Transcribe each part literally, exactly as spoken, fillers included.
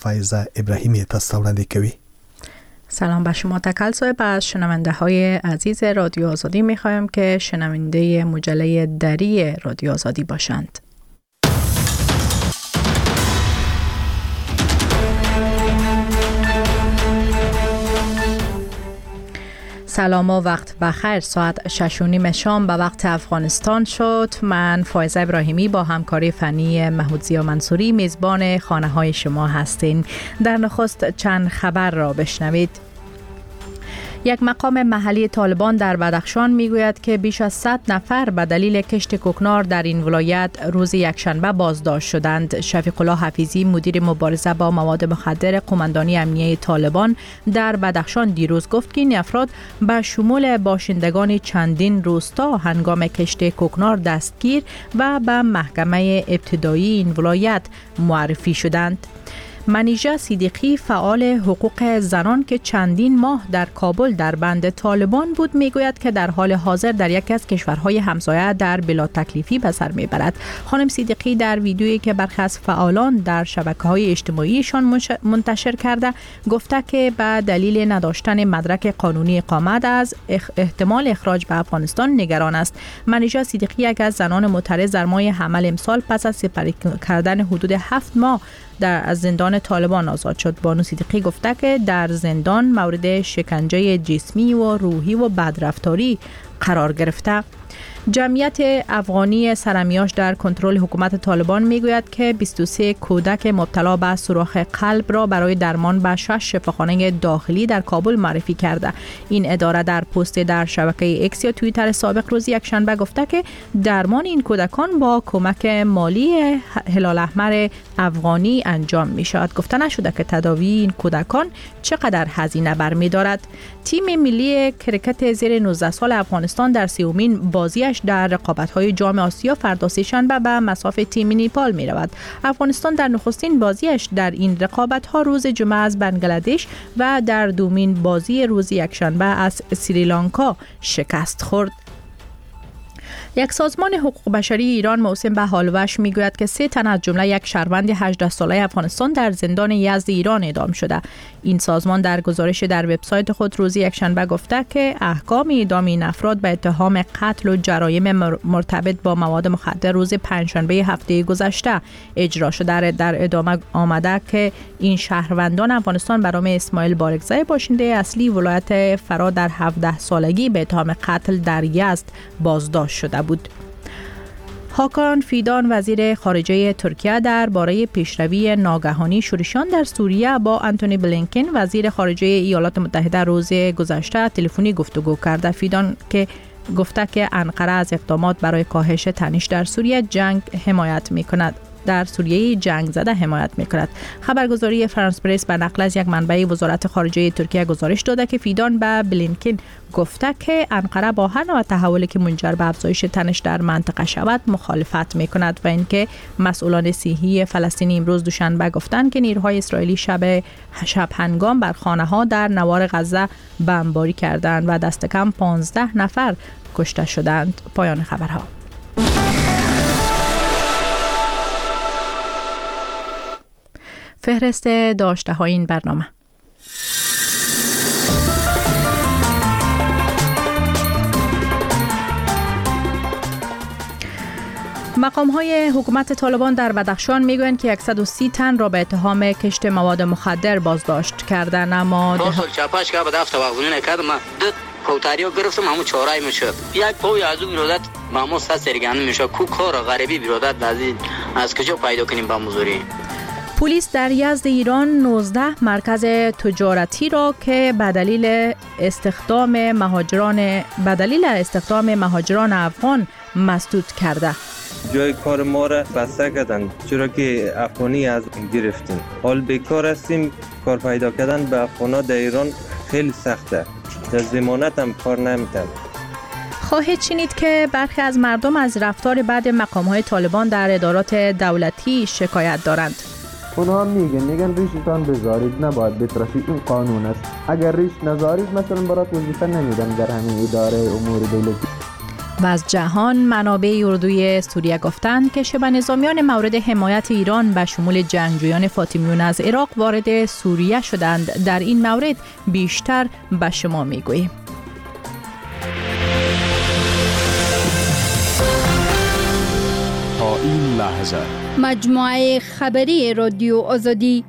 فایزه ابراهیمی تستاورنده کوي. سلام به شما تکل صاحب. از شنونده های عزیز رادیو آزادی میخوایم که شنونده مجله دری رادیو آزادی باشند. سلام و وقت بخیر. ساعت شش و نیم شام به وقت افغانستان شد. من فایزه ابراهیمی با همکاری فنی محمودزیا منصوری میزبان خانه های شما هستیم. در نخست چند خبر را بشنوید. یک مقام محلی طالبان در بدخشان میگوید که بیش از صد نفر به دلیل کشت کوکنار در این ولایت روز یکشنبه بازداشت شدند. شفیق الله حفیظی مدیر مبارزه با مواد مخدر قماندانی امنیه طالبان در بدخشان دیروز گفت که این افراد به شمول باشندگان چندین روستا هنگام کشت کوکنار دستگیر و به محکمه ابتدایی این ولایت معرفی شدند. منیژه صدیقی فعال حقوق زنان که چندین ماه در کابل در بند طالبان بود میگوید که در حال حاضر در یکی از کشورهای همسایه در بلا تکلیفی به سر میبرد. خانم صدیقی در ویدیویی که برخی از فعالان در شبکه‌های اجتماعیشان منتشر کرده گفته که به دلیل نداشتن مدرک قانونی اقامت از احتمال اخراج به افغانستان نگران است. منیژه صدیقی یک از زنان معترض در ماه حمل امسال پس از سپری کردن حدود هفت ماه در از زندان طالبان آزاد شد. بانو صدیقی گفته که در زندان مورد شکنجه جسمی و روحی و بدرفتاری قرار گرفته. جمعیت افغانی سرمیاش در کنترل حکومت طالبان میگوید که بیست و سه کودک مبتلا به سوراخ قلب را برای درمان به شش شفاخانه داخلی در کابل معرفی کرده. این اداره در پست در شبکه اکس یا توییتر سابق روز یکشنبه گفته که درمان این کودکان با کمک مالی هلال احمر افغانی انجام می شود. گفته نشده که تداوی این کودکان چقدر هزینه برمی‌دارد. تیم ملی کرکت زیر نوزده سال افغانستان در سومین بازی در رقابت‌های جام آسیا فردا سه‌شنبه به مصاف تیم نیپال می‌رود. افغانستان در نخستین بازیش در این رقابت‌ها روز جمعه از بنگلادش و در دومین بازی روز یکشنبه از سریلانکا شکست خورد. یک سازمان حقوق بشری ایران موسوم به هالوش میگوید که سه تن از جمله یک شهروند هجده ساله افغانستان در زندان یزد ایران اعدام شده. این سازمان در گزارش در وبسایت خود روز یکشنبه گفته که احکام اعدام این افراد به اتهام قتل و جرایم مرتبط با مواد مخدر روز پنجشنبه هفته گذشته اجرا شده. در ادامه آمده که این شهروندان افغانستان به نام اسماعیل بارگزای باشنده اصلی ولایت فرا در هفده سالگی به اتهام قتل در یزد بازداشت شده بود. هاکان فیدان وزیر خارجه ترکیه درباره پیشروی ناگهانی شورشیان در سوریه با آنتونی بلینکن وزیر خارجه ایالات متحده روز گذشته تلفنی گفتگو کرده. فیدان که گفته که انقره از اقدامات برای کاهش تنش در سوریه جنگ حمایت می‌کند. در سوریه جنگ زده حمایت می‌کند. خبرگزاری فرانس پرس به نقل از یک منبع وزارت خارجه ترکیه گزارش داده که فیدان به بلینکن گفته که انقره با هر نوع تحولی که منجر به افزایش تنش در منطقه شود مخالفت می‌کند و اینکه مسئولان صحی فلسطینی امروز دوشنبه گفتند که نیروهای اسرائیلی شب شب هنگام بر خانه‌ها در نوار غزه بمباری کردند و دست کم پانزده نفر کشته شدند. پایان خبرها. فهرست داشته های این برنامه. مقام های حکومت طالبان در بدخشان میگویند که صد و سی تن را به اتهام کشت مواد مخدر بازداشت کردن. اما ده... چاپاش که به دفتر واقعی نکردم دو پوتاریو گرفتم همون چهارای میشه یک پوی از اون برادت مامو سه سرگان میشه کو کار غریبی برادت لازم از کجا پیدا کنیم با مزوری. پلیس در یزد ایران نوزده مرکز تجارتی را که به دلیل استخدام مهاجران به دلیل استخدام مهاجران افغان مسدود کرده. جای کار ما را بسته کردند چرا که افغانی از گرفتیم. حال بیکار هستیم. کار پیدا کردن به افغانا در ایران خیلی سخته. در ضمانت هم کار نمیتن. خواهید شنید که برخی از مردم از رفتار بعض مقام‌های طالبان در ادارات دولتی شکایت دارند. اونها میگن میگن ریشتان بذارید، نباید بتراشید، این قانون است. اگر ریش نذارید مثلا برات وظیفه نمیدن در همین اداره امور دولتی. و از جهان، منابع اردوی سوریه گفتند که شبه نظامیان مورد حمایت ایران به شمول جنگجویان فاطمیون از عراق وارد سوریه شدند. در این مورد بیشتر به شما میگوییم. تا این لحظه مجموعه خبری رادیو آزادی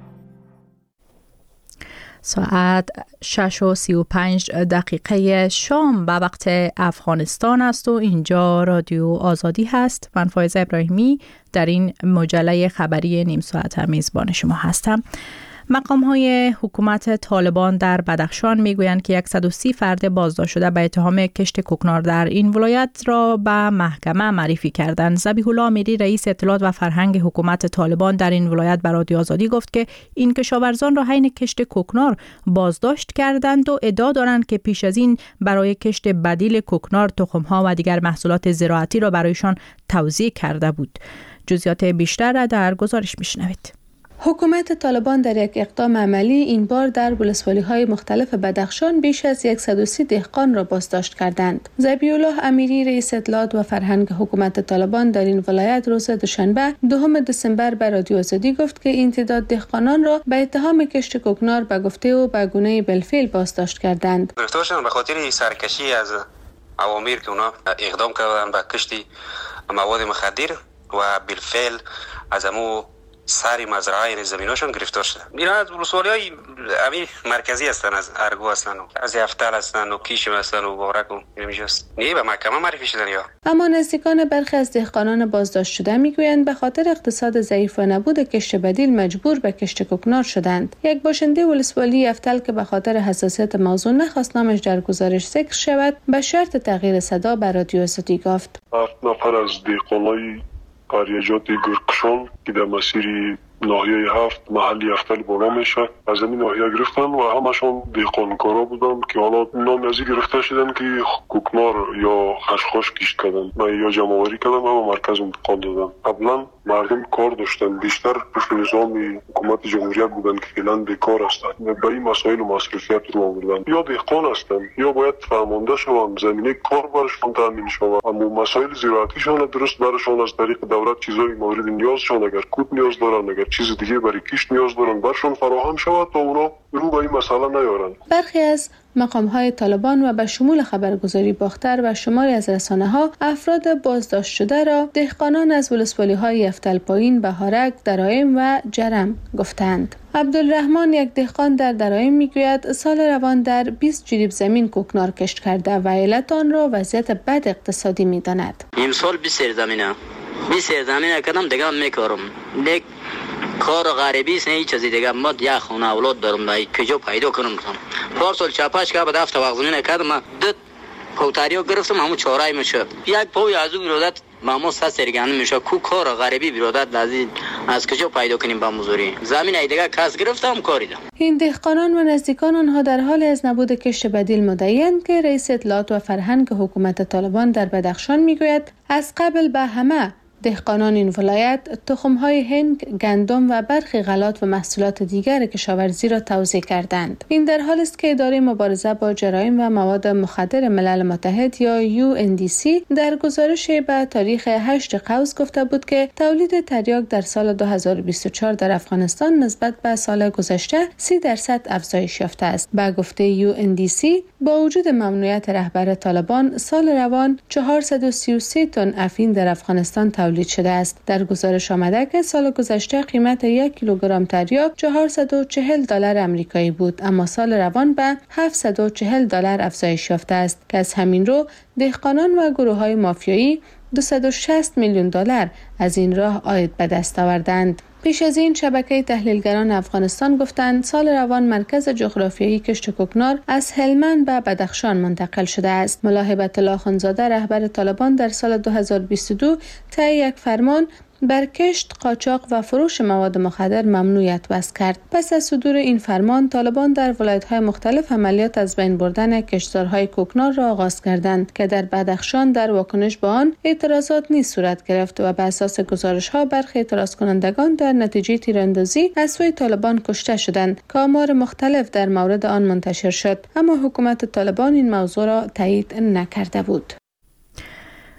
ساعت شش و سی و پنج دقیقه شام به وقت افغانستان است و اینجا رادیو آزادی هست. من فایزه ابراهیمی در این مجله خبری نیم ساعت میزبان شما هستم. مقام های حکومت طالبان در بدخشان میگویند که صد و سی فرد بازداشت شده به اتهام کشت کوکنار در این ولایت را به محکمه معرفی کردند. ذبیح الله امیری رئیس اطلاعات و فرهنگ حکومت طالبان در این ولایت به رادیو آزادی گفت که این کشاورزان را حین کشت کوکنار بازداشت کردند و ادعا دارند که پیش از این برای کشت بدیل کوکنار تخم‌ها و دیگر محصولات زراعتی را برایشان توزیع کرده بود. جزئیات بیشتر را در گزارش میشنوید. حکومت طالبان در یک اقدام عملی این بار در ولسوالی‌های مختلف بدخشان بیش از صد و سی دهقان را بازداشت کردند. ذبیح الله امیری رئیس اطلاعات و فرهنگ حکومت طالبان در این ولایت روز دوشنبه دوم دسامبر به رادیو آزادی گفت که این تعداد دهقانان را به اتهام کشت کوکنار به گفته او به گونه بالفعل بازداشت کردند. گرفتارشان به خاطر سرکشی از اوامر که اونا اقدام کردند به کشت مواد مخدر و بالفعل از امو سری مزرعه زمیناشون گرفتار شده. اینا از ولسوالی‌های امیر مرکزی هستن، از ارگو هستن، از افتر هستن و کیشم هستن و بارک و نمیجاست. نه به محکمه معرفی شدن یا. اما نزدیکان برخی از دهقانان بازداشت شده میگویند به خاطر اقتصاد ضعیف و نبود کشت بدیل مجبور به کشت کوکنار شدند. یک باشنده ولسوالی افتل که به خاطر حساسیت موضوع نخواست نامش در گزارش ذکر شود، به شرط تغییر صدا به رادیو آزادی گفت. هفت نفر از دهقانای قریجات گرکشان که در مسیر ناحیه هفت محلی افتل بالا میشه از این ناحیه گرفتن و همشون دهقانکارا بودن که حالا نام از این گرفته شدن که کوکنار یا خشخاش کشت کردن من یا جمع‌آوری کردن و مرکز انتقال دادن. قبلا مردم کار داشتن، بیشتر پشت نظام حکومت جمهوریت بودن که فعلا بیکار هستن، به این مسائل و مصرفیت رو آوردن. یا دهقان هستن یا باید فرمانده شوند، زمینه کار برشون تامین شود، اما مسائل زراعتیشون درست برشون از طریق دولت چیزای مورد نیازشون اگر کود نیاز دارن، اگر چیز دیگه برای کشت نیاز دارن برشون فراهم شود تا اونا رو به این مسئله نیارن. برخی از مقام‌های طالبان و به شمول خبرگزاری باختر و شماری از رسانه‌ها افراد بازداشت شده را دهقانان از ولسوالی‌های افتل پایین، بهارک، درایم و جرم گفتند. عبدالرحمن یک دهقان در درایم میگوید سال روان در بیست جریب زمین کوکنار کشت کرده و علت آن را وضعیت بد اقتصادی می‌داند. امسال بیست زمینه بیست زمینه کردم دیگه میکارم لیک کار غریبی است، نه هیچ چیزی دیگه. ما یک خونه اولاد دارم، باید کجا پیدا کنم؟ پارسال چاپاش که بعد هفته وقت نکردم دو پوتاریو گرفتم، همون چهارای میشه یک پوی از او برادت ما سه سرگان میشه کو کار غریبی برادت لازم از کجا پیدا کنیم با مزوری زمین ای دیگه کس گرفتم کاری ده. این دهقانان و نزدیکان آنها در حال از نبود کشت بدیل مدعی‌اند که رئیس اطلاعات و فرهنگ حکومت طالبان در بدخشان میگوید از قبل به همه دهقانان این ولایت تخم‌های هنگ، گندم و برخی غلات و محصولات دیگر کشاورزی را توزیع کردند. این در حالی است که اداره مبارزه با جرایم و مواد مخدر ملل متحد یا یو ان دی سی در گزارش به تاریخ هشتم قوس گفته بود که تولید تریاک در سال دو هزار و بیست و چهار در افغانستان نسبت به سال گذشته سی درصد افزایش یافته است. به گفته یو ان دی سی با وجود ممنوعیت رهبر طالبان سال روان چهارصد و سی و سه تن افیون در افغانستان تولید شده است. در گزارش آمده که سال گذشته قیمت یک کیلوگرم تریاک چهارصد و چهل دلار آمریکایی بود، اما سال روان به هفتصد و چهل دلار افزایش یافته است که از همین رو دهقانان و گروه‌های مافیایی دویست و شصت میلیون دلار از این راه عاید به دست آوردند. پیش از این شبکه تحلیلگران افغانستان گفتند سال روان مرکز جغرافیایی کشت کوکنار از هلمند به بدخشان منتقل شده است. ملا هیبت الله خانزاده رهبر طالبان در سال دو هزار و بیست و دو طی یک فرمان بر کشت، قاچاق و فروش مواد مخدر ممنوعیت وضع کرد. پس از صدور این فرمان طالبان در ولایت‌های مختلف عملیات از بین بردن کشتزارهای کوکنار را آغاز کردند که در بدخشان در واکنش به آن اعتراضات نیز صورت گرفت و بر اساس گزارش‌ها برخی اعتراض کنندگان در نتیجه تیراندازی از سوی طالبان کشته شدند که آمار مختلف در مورد آن منتشر شد، اما حکومت طالبان این موضوع را تایید نکرده بود.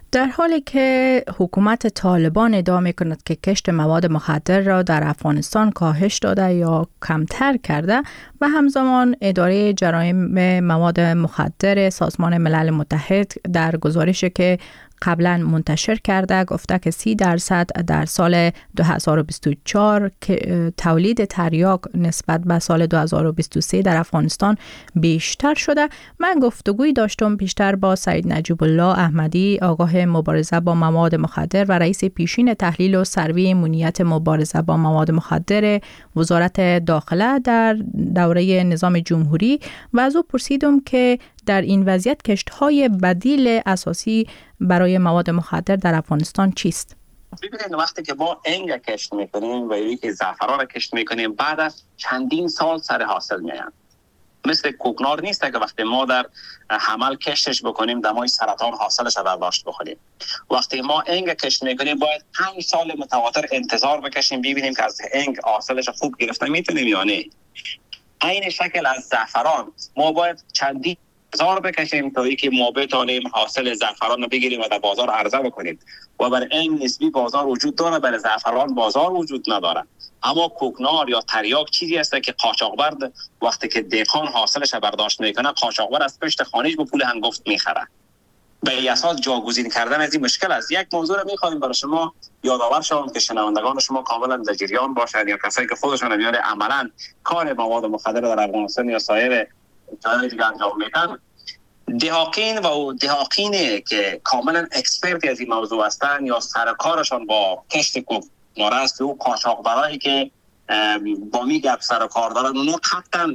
در حالی که حکومت طالبان ادعا می‌کند که کشت مواد مخدر را در افغانستان کاهش داده یا کمتر کرده و همزمان اداره جرایم مواد مخدر سازمان ملل متحد در گزارشی که قبلا منتشر کرده گفته که سی درصد در سال دو هزار و بیست و چهار که تولید تریاک نسبت به سال دو هزار و بیست و سه در افغانستان بیشتر شده. من گفتگوی داشتم بیشتر با سید نجیب الله احمدی، آگاه مبارزه با مواد مخدر و رئیس پیشین تحلیل و سروی امنیت مبارزه با مواد مخدر وزارت داخله در دوره نظام جمهوری و از او پرسیدم که در این وضعیت کشت‌های بدیل اساسی برای مواد مخدر در افغانستان چیست؟ ببینید وقتی که ما انگ کشت میکنیم و یکی که زعفران کشت میکنیم بعد از چندین سال سر حاصل میایم. مثل کوکنار نیست که وقتی ما در حمل کشتش بکنیم دمای سرطان حاصلش رو برداشت بخوریم. وقتی ما انگ کشت میکنیم باید پنج سال متواتر انتظار بکشیم ببینیم که از انگ حاصلش خوب گرفته میتونیم یا نه. این شکل از زعفران ما باید چندین هزار بکشیم تا اینکه ما بتونیم حاصل زعفران رو بگیریم و در بازار عرضه بکنیم و برای این نسبی بازار وجود داره، برای زعفران بازار وجود نداره. اما کوکنار یا تریاک چیزی است که قاچاقبر وقتی که دهقان حاصلش برداشت میکنه قاچاقبر از پشت خانه‌اش به پول هنگفت میخره. به این اساس جاگزین کردن از این مشکل است. یک موضوع رو میخوایم برای شما یادآور شوم که شنوندگان شما کاملا در جریان باشند یا کسایی که خودشون میاره عملا کار مواد مخدر در افغانستان یا سایر جای دیگه انجام میدن. دهاقین و دهاقینی که کاملا اکسپرت از این موضوع هستن یا سرکارشان با کشت کوکنار است و قاچاقبرایی که با می گپ سر کار دارن اونا قطعا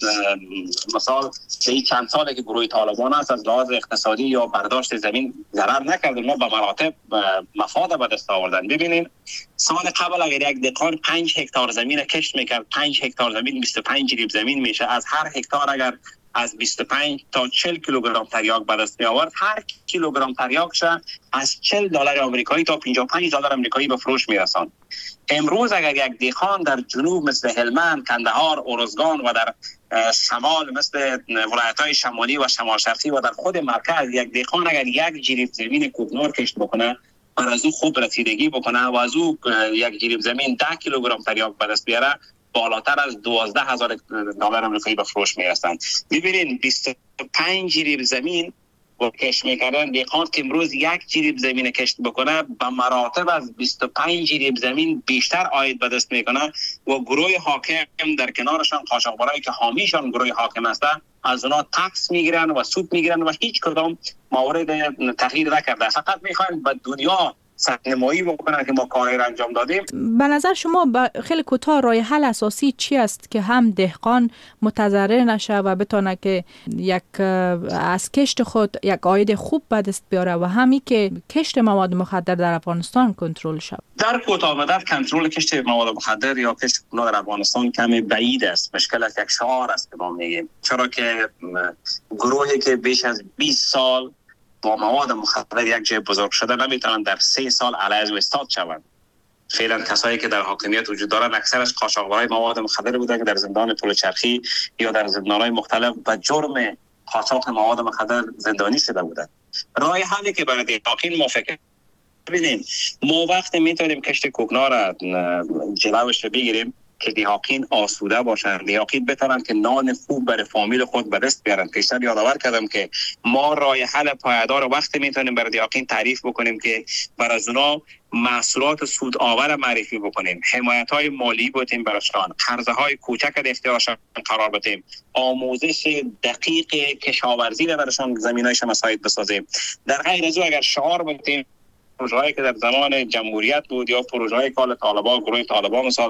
مثال این چند ساله که گروه طالبان است از لحاظ اقتصادی یا برداشت زمین ضرر نکردن، ما به مراتب مفاد به دست آوردن. ببینین سال قبل اگر یک دهقان پنج هکتار زمین کشت میکرد، پنج هکتار زمین بیست و پنج جریب زمین میشه. از هر هکتار اگر از بیست و پنج تا چهل کیلوگرم تریاک به دست می آورد، هر کیلوگرم تریاکش از چهل دلار آمریکایی تا پنجاه و پنج دلار آمریکایی به فروش میرساند. امروز اگر یک دهقان در جنوب مثل هلمند، کندهار، ارزگان و در شمال مثل ولایت‌های شمالی و شمال شرقی و در خود مرکز یک دهقان اگر یک جریب زمین کوکنار کشت بکنه و از او خوب رسیدگی بکنه و از او یک جریب زمین ده کیلوگرم تریاک به دست بیاره، بالاتر از دوازده هزار دلار آمریکایی به فروش میرسند. ببینید بیست و پنج جریب زمین و کشت میکردن دهقان که امروز یک جریب زمین کشت بکنه به مراتب از بیست و پنج جریب زمین بیشتر عاید به دست میکنه و گروه حاکم در کنارشان قاچاقبرایی که حامیشان گروه حاکم هستند از اونا تکس میگیرن و سود میگیرن و هیچ کدام مورد تغییر نکرده. فقط میخواین به دنیا سرنمایی بکنن که ما کاری را انجام دادیم. به نظر شما خیلی کوتاه راه حل اساسی چی است که هم دهقان متضرر نشه و بتونه که یک از کشت خود یک عاید خوب به دست بیاره و همی که کشت مواد مخدر در افغانستان کنترل شود؟ در کوتاه مدت کنترل کشت مواد مخدر یا کشت کوکنار در افغانستان کمی بعید است. مشکل است یک شعار است که ما میگیم، چرا که گروهی که بیش از بیست سال با مواد مخدر یک جای بزرگ شده نمیتونن در سه سال علیه و استاد شوند. فعلا کسایی که در حاکمیت وجود دارن اکثرش قاچاقبرای مواد مخدر بودن که در زندان پلچرخی یا در زندان‌های مختلف به جرم قاچاق مواد مخدر زندانی شده بودن. راه حلی که برای دهقان موافقه ببینیم ما وقتی میتونیم کشت کوکنار را جلوش رو بگیریم که دهقان آسوده باشن، دهقان بتونن که نان خوب برای فامیل خود به دست بیارن. پیشتر یادآور کردم که ما راه حل پایدار وقتی میتونیم برای دهقان تعریف بکنیم که برای از اونا محصولات سود آور معرفی بکنیم، حمایت های مالی بودیم براشان، قرضه های کوچک در اختیارشان قرار بدیم، آموزش دقیق کشاورزی را براشان زمینایش مساعد بسازیم. در غیر از او اگر شعار بودیم پروژه‌ای که در زمان جمهوریت بود یا پروژه‌های کال طالبان گروه طالبان مثال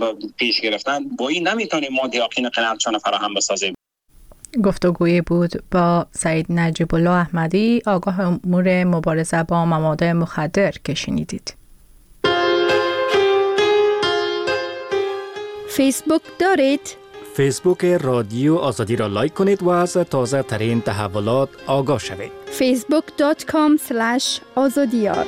پیش گرفتن، با این نمیتونیم ما دهقان قناعتشان فراهم بسازیم. گفتگویی بود با سید نجیب الله احمدی، آگاه امور مبارزه با مواد مخدر که شنیدید. فیسبوک دارید؟ فیسبوک رادیو آزادی را لایک کنید و از تازه ترین تحولات آگاه شوید. فیسبوک دات کام اسلش آزادیار.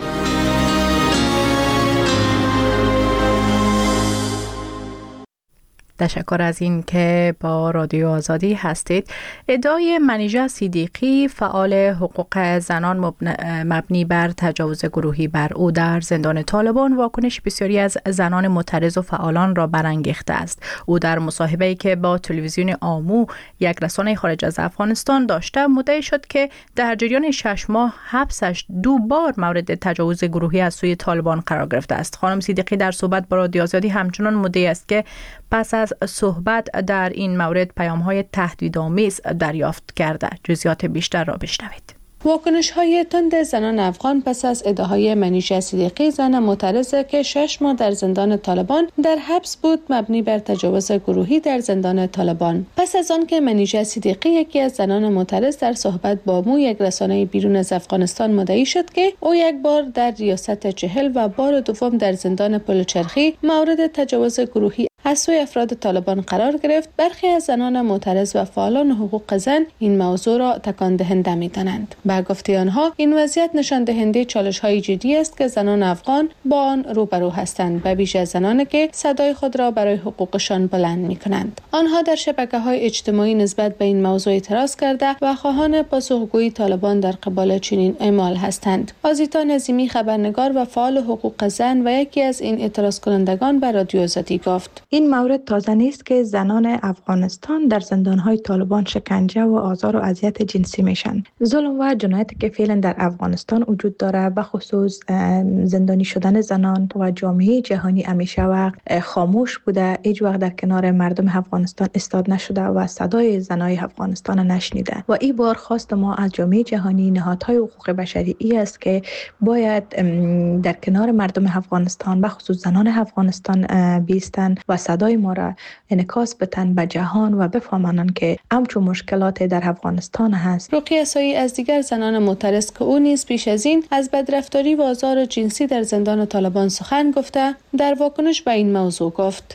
تشکر از این که با رادیو آزادی هستید. ادعای منیژه صدیقی فعال حقوق زنان مبنی بر تجاوز گروهی بر او در زندان طالبان واکنش بسیاری از زنان معترض و فعالان را برانگیخته است. او در مصاحبه‌ای که با تلویزیون آمو یک رسانه خارج از افغانستان داشته مدعی شد که در جریان شش ماه حبسش دو بار مورد تجاوز گروهی از سوی طالبان قرار گرفته است. خانم صدیقی در صحبت با رادیو آزادی همچنان مدعی است که پس از صحبت در این مورد پیام‌های تهدیدآمیز دریافت کرده. جزئیات بیشتر را بشنوید. واکنش های تند زنان افغان پس از ادعاهای منیژه صدیقی، زن معترضه که شش ماه در زندان طالبان در حبس بود مبنی بر تجاوز گروهی در زندان طالبان. پس از آن که منیژه صدیقی، یکی از زنان معترض، در صحبت با مو یک رسانه بیرون از افغانستان مدعی شد که او یک بار در ریاست چهل و بار دوم در زندان پلچرخی مورد تجاوز گروهی از سوی افراد طالبان قرار گرفت، برخی از زنان معترض و فعالان حقوق زن این موضوع را تکان دهنده می‌دانند. با گفته آنها این وضعیت نشان دهنده چالش‌های جدی است که زنان افغان با آن روبرو هستند و بیش از زنانی که صدای خود را برای حقوقشان بلند می‌کنند. آنها در شبکه‌های اجتماعی نسبت به این موضوع اعتراض کرده و خواهان پاسخگویی طالبان در قبال چنین اعمال هستند. آزیتا نظیمی، خبرنگار و فعال حقوق زن و یکی از این اعتراض کنندگان، به رادیو آزادی گفت: این مورد تازه نیست که زنان افغانستان در زندان‌های طالبان شکنجه و آزار و اذیت جنسی میشن. ظلم و جنایتی که فعلا در افغانستان وجود داره، به خصوص زندانی شدن زنان، و جامعه جهانی همیشه وقت خاموش بوده، هیچ وقت در کنار مردم افغانستان ایستاد نشده و صدای زنای افغانستان نشنیده. و این بار خواست ما از جامعه جهانی، نهادهای حقوق بشری ای است که باید در کنار مردم افغانستان، به خصوص زنان افغانستان بیستن و صدای ما را انعکاس بدن به جهان و بفهمانند که همچون مشکلات در افغانستان هست. رقیه سایی از دیگر زنان معترض که او نیز پیش از این از بدرفتاری و آزار جنسی در زندان طالبان سخن گفته، در واکنش به این موضوع گفت: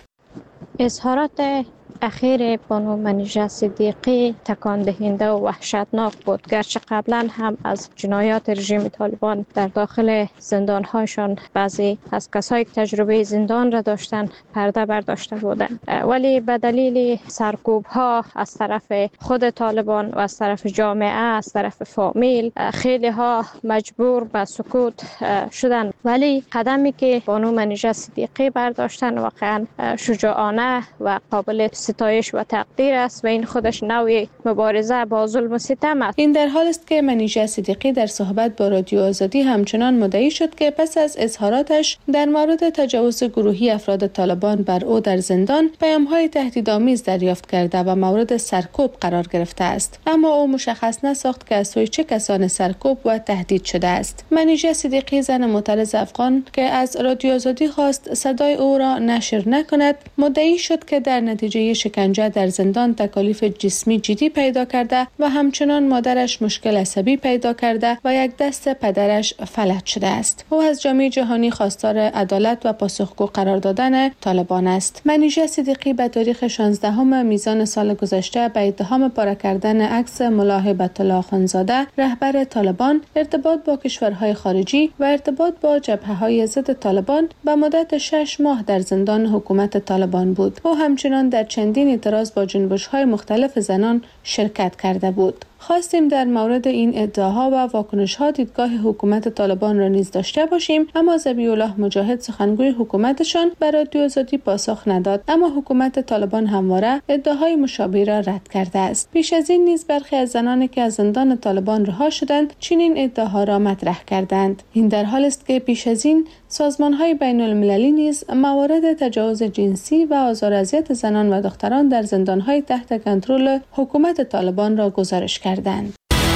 اظهارات اخیر بانو منیژه صدیقی تکان دهنده و وحشتناک بود، گرچه قبلا هم از جنایات رژیم طالبان در داخل زندان‌هایشان بعضی از کسایی که تجربه زندان را داشتن پرده برداشته بودند، ولی به دلیل سرکوب‌ها از طرف خود طالبان و از طرف جامعه، از طرف فامیل، خیلی ها مجبور به سکوت شدند. ولی قدمی که بانو منیژه صدیقی برداشتن واقعا شجاعانه و قابل ستایش و تقدیر است و این خودش نوعی مبارزه با ظلم و ستم است. این در حال است که منیژه صدیقی در صحبت با رادیو آزادی همچنان مدعی شد که پس از اظهاراتش در مورد تجاوز گروهی افراد طالبان بر او در زندان پیام‌های تهدیدآمیز دریافت کرده و مورد سرکوب قرار گرفته است، اما او مشخص نساخت که از سوی چه کسان سرکوب و تهدید شده است. منیژه صدیقی، زن معترض افغان که از رادیو آزادی خواست صدای او را نشر نکند، مدعی شد که در نتیجه شکنجه در زندان تکالیف جسمی جدی پیدا کرده و همچنان مادرش مشکل عصبی پیدا کرده و یک دست پدرش فلج شده است. او از جامعه جهانی خواستار عدالت و پاسخگو قرار دادن طالبان است. منیژه صدیقی به تاریخ شانزدهم میزان سال گذشته به اتهام پاره کردن عکس ملا هیبت الله خانزاده، رهبر طالبان، ارتباط با کشورهای خارجی و ارتباط با جبهه‌های ضد طالبان به مدت شش ماه در زندان حکومت طالبان بود. او همچنان در چندین اعتراض با جنبش‌های مختلف زنان شرکت کرده بود. خواستیم در مورد این ادعاها و واکنش‌ها دیدگاه حکومت طالبان را نیز داشته باشیم، اما ذبیح الله مجاهد، سخنگوی حکومتشان، به رادیو آزادی پاسخ نداد، اما حکومت طالبان همواره ادعاهای مشابه را رد کرده است. پیش از این نیز برخی از زنانی که از زندان طالبان رها شدند چنین ادعاها را مطرح کردند. این در حال است که پیش از این سازمان‌های بین‌المللی نیز موارد تجاوز جنسی و آزار و اذیت زنان و دختران در زندان‌های تحت کنترل حکومت طالبان را گزارش کردند.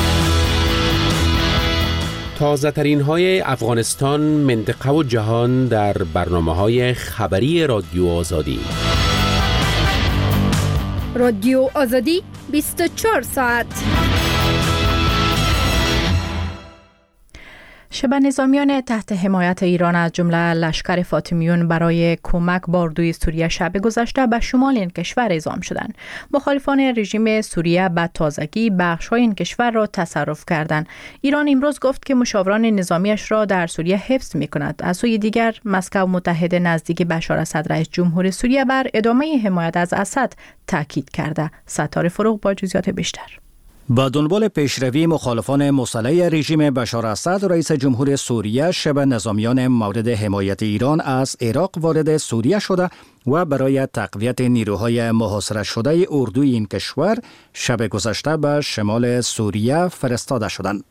تازه ترین های افغانستان، منطقه و جهان در برنامه های خبری رادیو آزادی. رادیو آزادی بیست و چهار ساعت. شبه نظامیان تحت حمایت ایران از جمله لشکر فاطمیون برای کمک با اردوی سوریه شب گذشته به شمال این کشور اعزام شدند. مخالفان رژیم سوریه به تازگی بخش‌های این کشور را تصرف کردند. ایران امروز گفت که مشاوران نظامیش را در سوریه حفظ می‌کند. از سوی دیگر مسکو متحد نزدیک بشار اسد رئیس جمهور سوریه بر ادامه حمایت از اسد تاکید کرده. ستاره فروغ با جزئیات بیشتر. با دنبال پیشروی مخالفان مسلح رژیم بشار اسد، رئیس جمهور سوریه شب نظامیان مورد حمایت ایران از عراق وارد سوریه شده و برای تقویت نیروهای محاصره شده اردوی این کشور شب گذشته به شمال سوریه فرستاده شدند.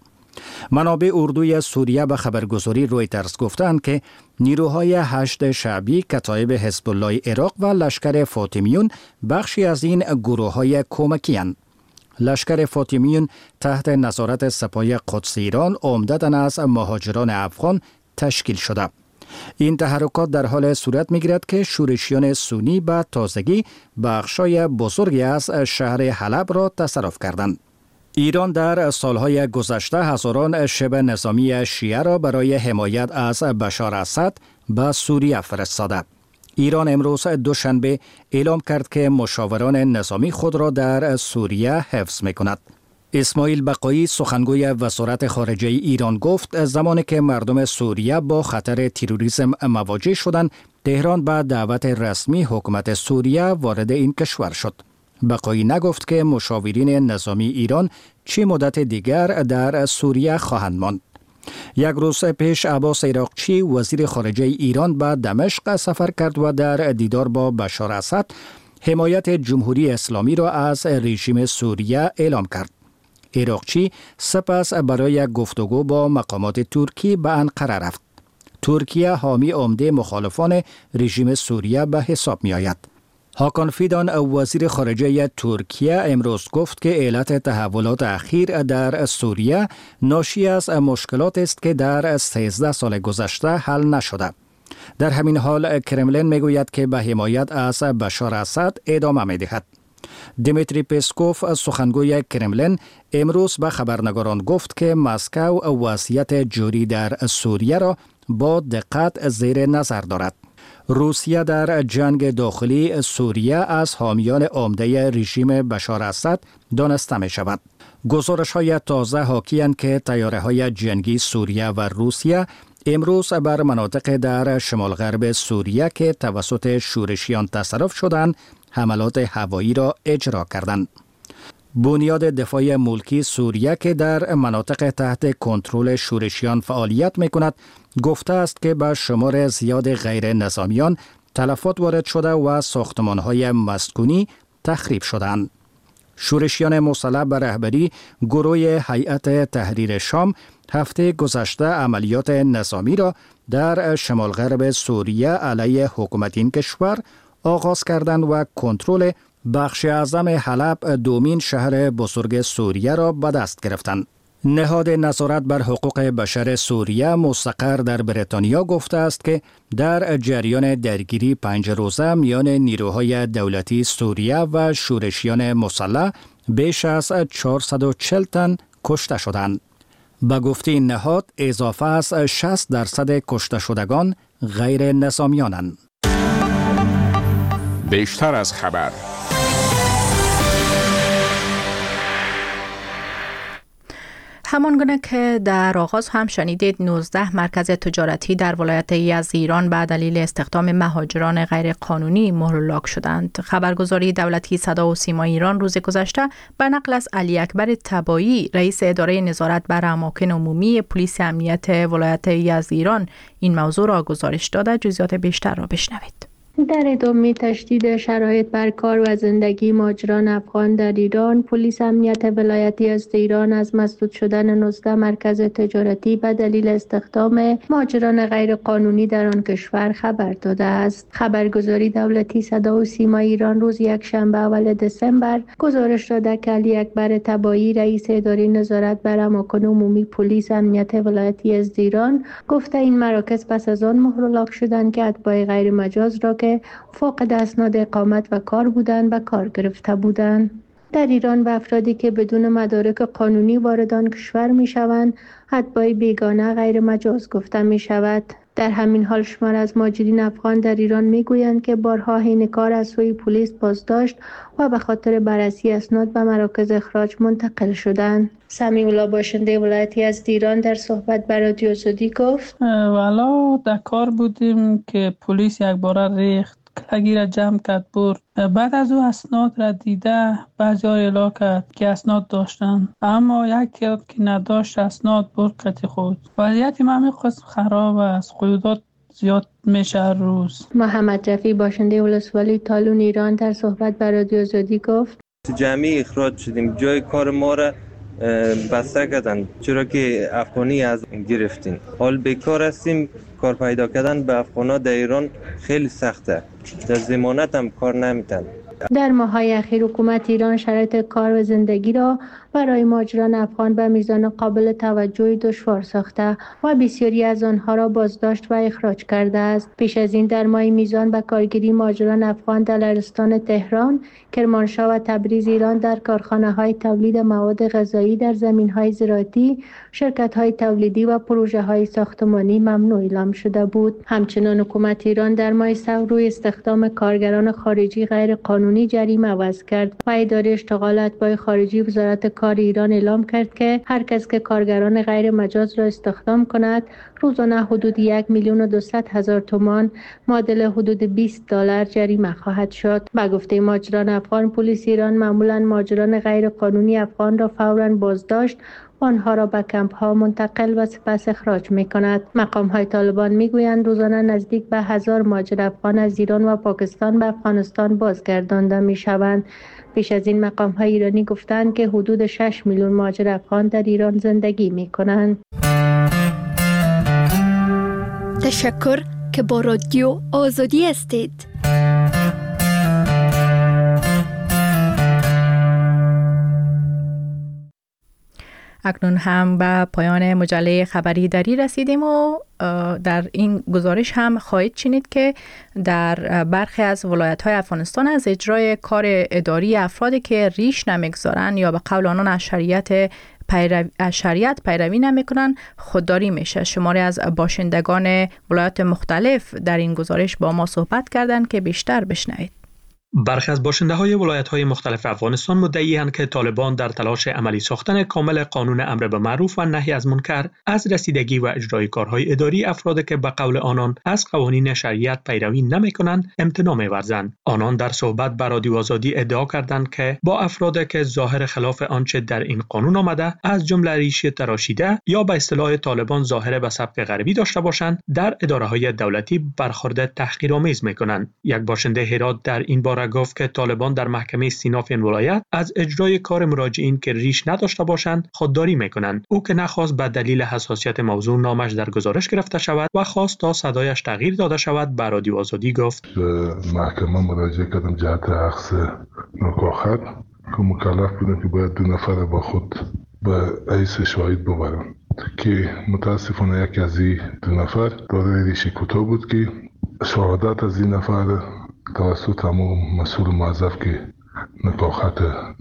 منابع اردوی سوریه به خبرگزاری رویترز گفتند که نیروهای هشت شعبی، کتایب حزب الله عراق و لشکر فاطمیون بخشی از این گروه‌های کمکی اند. لشکر فاطمیون تحت نظارت سپاه قدس ایران عمدتاً از مهاجران افغان تشکیل شده. این تحرکات در حال صورت می‌گیرد که شورشیان سنی به تازگی بخشای بزرگی از شهر حلب را تصرف کردند. ایران در سالهای گذشته هزاران شبه نظامی شیعه را برای حمایت از بشار اسد به سوریه فرستاده. ایران امروز دوشنبه اعلام کرد که مشاوران نظامی خود را در سوریه حفظ می‌کند. اسماعیل بقایی سخنگوی وزارت خارجه ایران گفت زمانی که مردم سوریه با خطر تروریسم مواجه شدند، تهران به دعوت رسمی حکومت سوریه وارد این کشور شد. بقایی نگفت که مشاورین نظامی ایران چه مدت دیگر در سوریه خواهند ماند. یک روز پیش عباس عراقچی وزیر خارجه ایران به دمشق سفر کرد و در دیدار با بشار اسد حمایت جمهوری اسلامی را از رژیم سوریه اعلام کرد. عراقچی سپس برای گفتگو با مقامات ترکی به انقره رفت. ترکیه حامی عمده مخالفان رژیم سوریه به حساب می آید. هاکان فیدان وزیر خارجه ترکیه امروز گفت که علت تحولات اخیر در سوریه ناشی از مشکلات است که در سیزده سال گذشته حل نشده. در همین حال کرملین میگوید که به حمایت از بشار اسد ادامه میدهد. دیمیتری پسکوف سخنگوی کرملین امروز به خبرنگاران گفت که مسکو وضعیت جاری در سوریه را با دقت زیر نظر دارد. روسیه در جنگ داخلی سوریه از حامیان عمده رژیم بشار اسد دانسته می شود. گزارش های تازه حاکی‌اند که طیاره های جنگی سوریه و روسیه امروز بر مناطق در شمال غرب سوریه که توسط شورشیان تصرف شدند حملات هوایی را اجرا کردند. بنیاد دفاع ملکی سوریه که در مناطق تحت کنترل شورشیان فعالیت می‌کند گفته است که به شمار زیاد غیر نظامیان تلفات وارد شده و ساختمان‌های مسکونی تخریب شدند. شورشیان مسلح به رهبری گروه هیئت تحریر شام هفته گذشته عملیات نظامی را در شمال غرب سوریه علیه حکومت این کشور آغاز کردند و کنترل بخش اعظم حلب دومین شهر بزرگ سوریه را به دست گرفتند. نهاد نظارت بر حقوق بشر سوریه مستقر در بریتانیا گفته است که در جریان درگیری پنج روزه میان نیروهای دولتی سوریه و شورشیان مسلح بیش از چهارصد و چهل تن کشته شدند. به گفته این نهاد اضافه از شصت درصد کشته شدگان غیر نظامیانند. بیشتر از خبر. همانگونه که در آغاز هم شنیدید، نوزده مرکز تجارتی در ولایت یزد به دلیل استخدام مهاجران غیر قانونی مهر لاک شدند. خبرگزاری دولتی صدا و سیما ایران روز گذشته به نقل از علی اکبر تبایی رئیس اداره نظارت بر اماکن عمومی پلیس امنیت ولایت یزد ایران این موضوع را گزارش داده. جزئیات بیشتر را بشنوید. در ادامه تشدید شرایط بر کار و زندگی مهاجران افغان در ایران، پلیس امنیت ولایت یزد ایران از مسدود شدن نوزده مرکز تجارتی به دلیل استخدام مهاجران غیر قانونی در آن کشور خبر داده است. خبرگزاری دولتی صدا و سیما ایران روز یکشنبه اول دسامبر گزارش داده که علی اکبر تبایی رئیس اداره نظارت بر اماکن عمومی پلیس امنیت ولایت یزد ایران گفته این مراکز پس از آن مهر لاک شدند که اتباع غیر مجاز را که فاقد اسناد اقامت و کار بودند و کار گرفته بودند. در ایران به افرادی که بدون مدارک قانونی وارد آن کشور می‌شوند اتباع بیگانه غیر مجاز گفته می‌شود. در همین حال شمار از مهاجرین افغان در ایران میگویند که بارها حین کار از سوی پلیس بازداشت و به خاطر بررسی اسناد به مراکز اخراج منتقل شدند. سمیع الله باشنده ولایت یزد ایران در صحبت با رادیو آزادی گفت: والا در کار بودیم که پلیس یک بار ریخت، کلگی را جمع کرد برد. بعد از او اسناد را دیده بعضی ها اعلام کرد که اسناد داشتن، اما یک تعداد که نداشت اسناد برد قطعی خود. وضعیت ما همین قسم خراب است، قیودات زیاد میشه روز. محمد رفیع باشنده ولسوالی تالون ایران در صحبت با رادیو آزادی گفت: جمعی اخراج شدیم، جای کار ما را بسته کردن چرا که افغانی از گرفتین. حال بیکار هستیم، کار پیدا کردن به افغانا در ایران خیلی سخته، در ضمانت هم کار نمیتن. در ماه‌های اخیر حکومت ایران شرایط کار و زندگی را برای مهاجران افغان به میزان قابل توجهی دشوار ساخته و بسیاری از آنها را بازداشت و اخراج کرده است. پیش از این در ماه میزان به کارگیری مهاجران افغان در لرستان تهران، کرمانشاه و تبریز ایران در کارخانه‌های تولید مواد غذایی در زمین‌های زراعتی، شرکت‌های تولیدی و پروژه‌های ساختمانی ممنوع اعلام شده بود. همچنین حکومت ایران در ماه سال روی استخدام کارگران خارجی غیر قانونی جریمه وضع کرد و اداره اشتغال اتباع خارجی وزارت کار ایران اعلام کرد که هر کس که کارگران غیر مجاز را استخدام کند روزانه حدود یک میلیون و دویست هزار تومان معادل حدود بیست دلار جریمه خواهد شد. به گفته مهاجران افغان، پلیس ایران معمولاً مهاجران غیر قانونی افغان را فوراً بازداشت و آنها را به کمپ ها منتقل و سپس اخراج می کند. مقام های طالبان می گویند روزانه نزدیک به هزار مهاجر افغان از ایران و پاکستان به افغانستان بازگردانده می شوند. پیش از این مقام های ایرانی گفتند که حدود شش میلیون مهاجر افغان در ایران زندگی می کنند. تشکر که با رادیو آزادی هستید. اکنون هم به پایان مجله خبری دری رسیدیم و در این گزارش هم خواهید شنید که در برخی از ولایت‌های افغانستان از اجرای کار اداری افرادی که ریش نمیگذارن یا به قول آنان از شریعت پیرو... شریعت پیروی نمیکنن خودداری میشه. شماری از باشندگان ولایات مختلف در این گزارش با ما صحبت کردند که بیشتر بشنوید. برخی از باشنده‌های ولایت‌های مختلف افغانستان مدعی‌اند که طالبان در تلاش عملی ساختن کامل قانون امر به معروف و نهی از منکر از رسیدگی و اجرای کارهای اداری افرادی که به قول آنان از قوانین شریعت پیروی نمی‌کنند امتناع می‌ورزند. آنان در صحبت با رادیو آزادی ادعا کردند که با افرادی که ظاهر خلاف آنچه در این قانون آمده از جمله ریشه تراشیده یا به اصطلاح طالبان ظاهر به سبک غربی داشته باشند در اداره‌های دولتی برخورد تحقیرآمیز می‌کنند. یک باشنده هرات در این باره گفت که طالبان در محکمه استیناف این ولایت از اجرای کار مراجعین که ریش نداشته باشند خودداری میکنند. او که نخواست به دلیل حساسیت موضوع نامش در گزارش گرفته شود و خواست تا صدایش تغییر داده شود به رادیو آزادی گفت: محکمه مراجعه کردم جهت اخذ نکاخت که مکلف بودم که باید دو نفر با خود به حیث شاهد ببرم که متاسفانه یکی از این دو نفر دارای ریش کوتاه بود که شهادت از این نفر توسط همون مسئول موظف که نکاخت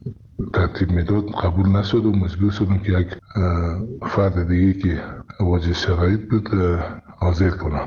ترتیب میداد قبول نشد و مجبور شدم که یک فرد دیگه که واجد شرایط بود حاضر کنم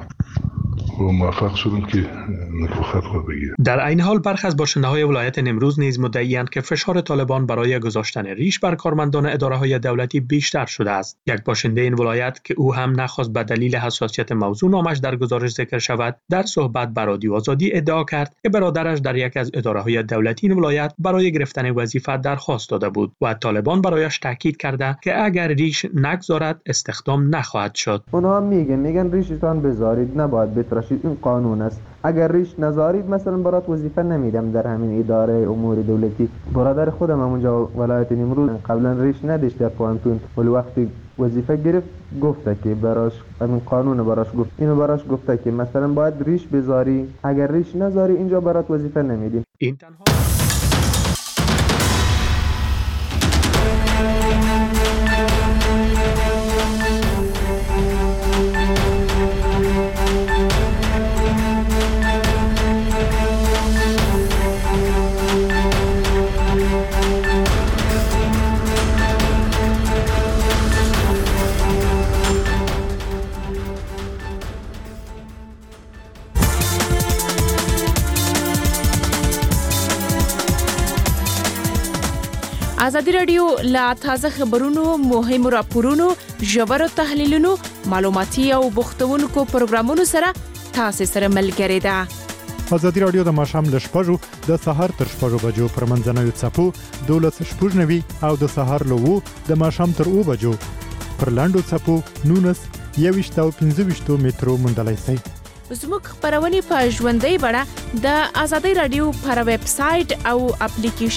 و موفق شدم که نکاخت رو بگیرم. در این حال برخی از باشنده‌های ولایت نیمروز نیز مدعی‌اند که فشار طالبان برای گذاشتن ریش بر کارمندان اداره‌های دولتی بیشتر شده است. یک باشنده این ولایت که او هم نخواست به دلیل حساسیت موضوع نامش در گزارش ذکر شود در صحبت با رادیو آزادی ادعا کرد که برادرش در یک از اداره‌های دولتی این ولایت برای گرفتن وظیفه درخواست داده بود و طالبان برایش تاکید کرده که اگر ریش نگذارد استخدام نخواهد شد. اونها میگن میگن ریشتان بذارید، نباید بتراشید، این قانون است. اگر ریش نذارید مثلا برات وظیفه نمیدم در همین اداره امور دولتی. برادر خودم همونجا ولایت نیمروز قبلا ریش نداشت در پوانتون، ولی وقتی وظیفه گرفت گفته که براش همین قانون براش گفت اینو براش گفته که مثلا باید ریش بذاری، اگر ریش نذاری اینجا برات وظیفه نمیدیم. این تنها ازادي رادیو لا تازه خبرونو، مهمو راپورونو، ژورو تحلیلونو، معلوماتي او بوختونکو پروګرامونو سره تاسو سره ملګری ده. ازادي رادیو د ماښام له شپږو د سهار تر شپږو بجو پر منځنوي څپو دولس شپږ نوي او د سهار له وو د ماښام تر اوو بجو پر لاندو څپو نونس یویشت او پنځه ویشتو مترو موندلای شئ. زموږ خبرونه په ژوندۍ بڼه د ازادي رادیو پر ویب سټ او اپلیکیشن